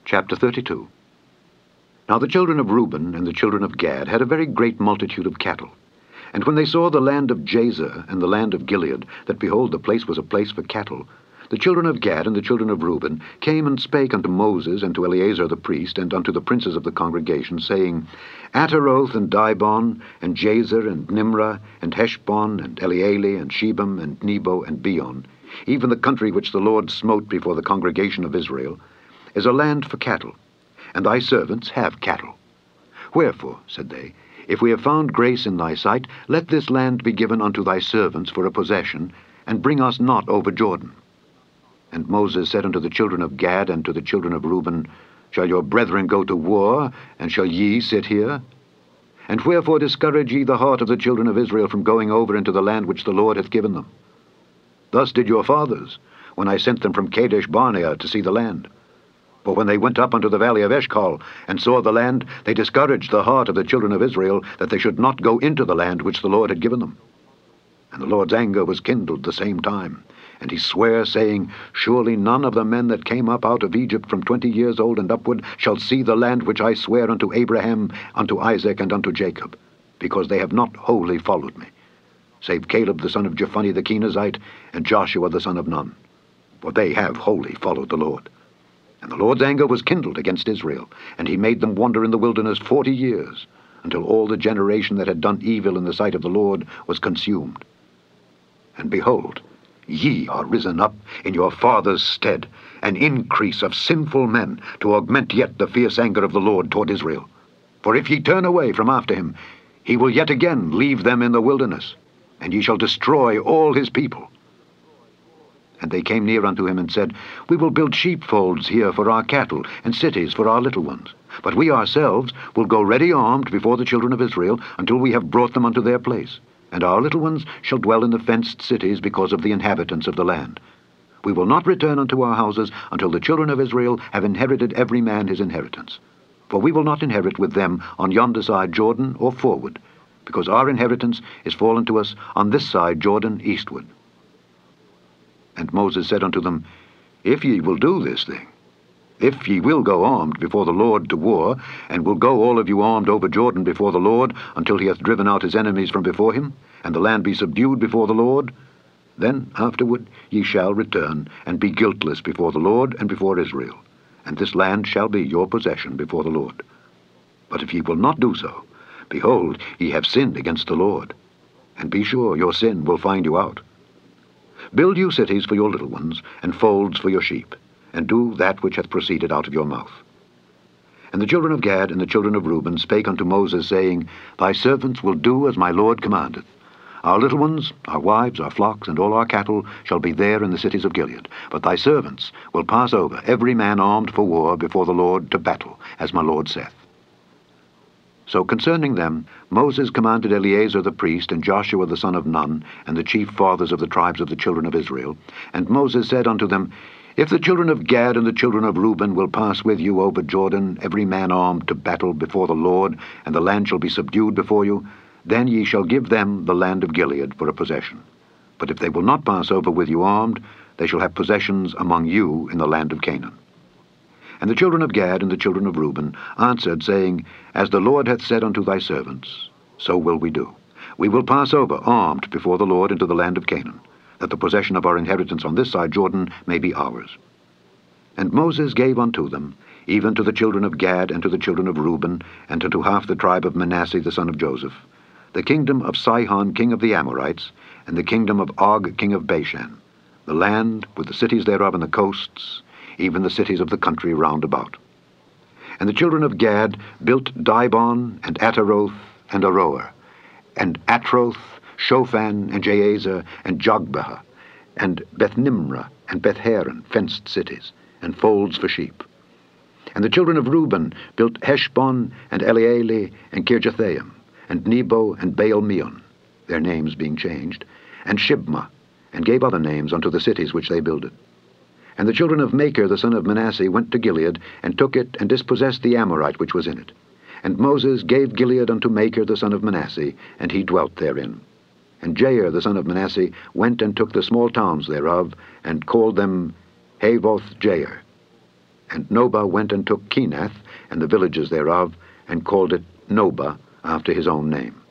Chapter 32. Now the children of Reuben and the children of Gad had a very great multitude of cattle. And when they saw the land of Jazer and the land of Gilead, that behold, the place was a place for cattle, the children of Gad and the children of Reuben came and spake unto Moses and to Eleazar the priest and unto the princes of the congregation, saying, Ataroth and Dibon and Jazer and Nimrah and Heshbon and Elealeh and Shebam and Nebo and Beon, even the country which the Lord smote before the congregation of Israel, is a land for cattle, and thy servants have cattle. Wherefore, said they, if we have found grace in thy sight, let this land be given unto thy servants for a possession, and bring us not over Jordan. And Moses said unto the children of Gad and to the children of Reuben, Shall your brethren go to war, and shall ye sit here? And wherefore discourage ye the heart of the children of Israel from going over into the land which the Lord hath given them? Thus did your fathers, when I sent them from Kadesh Barnea to see the land. For when they went up unto the valley of Eshcol, and saw the land, they discouraged the heart of the children of Israel, that they should not go into the land which the Lord had given them. And the Lord's anger was kindled the same time, and he sware, saying, Surely none of the men that came up out of Egypt from 20 years old and upward shall see the land which I sware unto Abraham, unto Isaac, and unto Jacob, because they have not wholly followed me, save Caleb the son of Jephunneh the Kenizzite, and Joshua the son of Nun, for they have wholly followed the Lord. And the Lord's anger was kindled against Israel, and he made them wander in the wilderness 40 years, until all the generation that had done evil in the sight of the Lord was consumed. And behold, ye are risen up in your father's stead, an increase of sinful men, to augment yet the fierce anger of the Lord toward Israel. For if ye turn away from after him, he will yet again leave them in the wilderness, and ye shall destroy all his people. And they came near unto him and said, We will build sheepfolds here for our cattle, and cities for our little ones. But we ourselves will go ready armed before the children of Israel, until we have brought them unto their place. And our little ones shall dwell in the fenced cities because of the inhabitants of the land. We will not return unto our houses until the children of Israel have inherited every man his inheritance. For we will not inherit with them on yonder side Jordan or forward, because our inheritance is fallen to us on this side Jordan eastward. And Moses said unto them, If ye will do this thing, if ye will go armed before the Lord to war, and will go all of you armed over Jordan before the Lord, until he hath driven out his enemies from before him, and the land be subdued before the Lord, then afterward ye shall return, and be guiltless before the Lord and before Israel, and this land shall be your possession before the Lord. But if ye will not do so, behold, ye have sinned against the Lord, and be sure your sin will find you out. Build you cities for your little ones, and folds for your sheep, and do that which hath proceeded out of your mouth. And the children of Gad and the children of Reuben spake unto Moses, saying, Thy servants will do as my Lord commandeth. Our little ones, our wives, our flocks, and all our cattle shall be there in the cities of Gilead. But thy servants will pass over, every man armed for war before the Lord to battle, as my Lord saith. So concerning them, Moses commanded Eleazar the priest, and Joshua the son of Nun, and the chief fathers of the tribes of the children of Israel. And Moses said unto them, If the children of Gad and the children of Reuben will pass with you over Jordan, every man armed to battle before the Lord, and the land shall be subdued before you, then ye shall give them the land of Gilead for a possession. But if they will not pass over with you armed, they shall have possessions among you in the land of Canaan. And the children of Gad and the children of Reuben answered, saying, As the Lord hath said unto thy servants, so will we do. We will pass over armed before the Lord into the land of Canaan, that the possession of our inheritance on this side Jordan may be ours. And Moses gave unto them, even to the children of Gad and to the children of Reuben, and unto half the tribe of Manasseh the son of Joseph, the kingdom of Sihon king of the Amorites, and the kingdom of Og king of Bashan, the land with the cities thereof and the coasts, even the cities of the country round about. And the children of Gad built Dibon, and Ataroth, and Aroer, and Atroth, Shophan, and Jazer, and Jogbehah, and Beth-nimrah, and Beth-haran, fenced cities, and folds for sheep. And the children of Reuben built Heshbon, and Elealeh, and Kirjathaim, and Nebo, and Baal-meon, their names being changed, and Shibmah, and gave other names unto the cities which they builded. And the children of Machir the son of Manasseh went to Gilead, and took it, and dispossessed the Amorite which was in it. And Moses gave Gilead unto Machir the son of Manasseh, and he dwelt therein. And Jair the son of Manasseh went and took the small towns thereof, and called them Havoth Jair. And Nobah went and took Kenath and the villages thereof, and called it Nobah, after his own name.